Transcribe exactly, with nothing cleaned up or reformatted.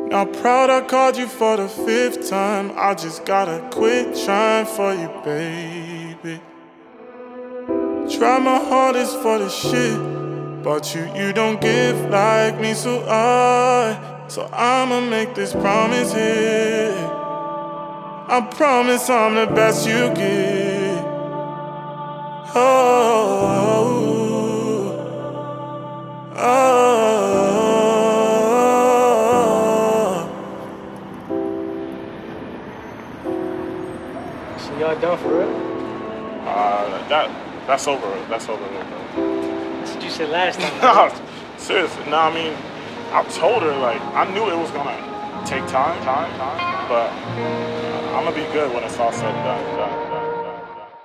Not proud I called you for the fifth time. I just gotta quit trying for you, baby. Try my hardest for the shit, but you, you don't give like me, so I, so I'ma make this promise here. I promise I'm the best you get. Oh, oh, oh. So y'all done for real? Uh, that that's over. That's over. That's what you said last time. No, seriously. No, I mean, I told her, like, I knew it was gonna take time, time, time, but I'm gonna be good when it's all said and done. done.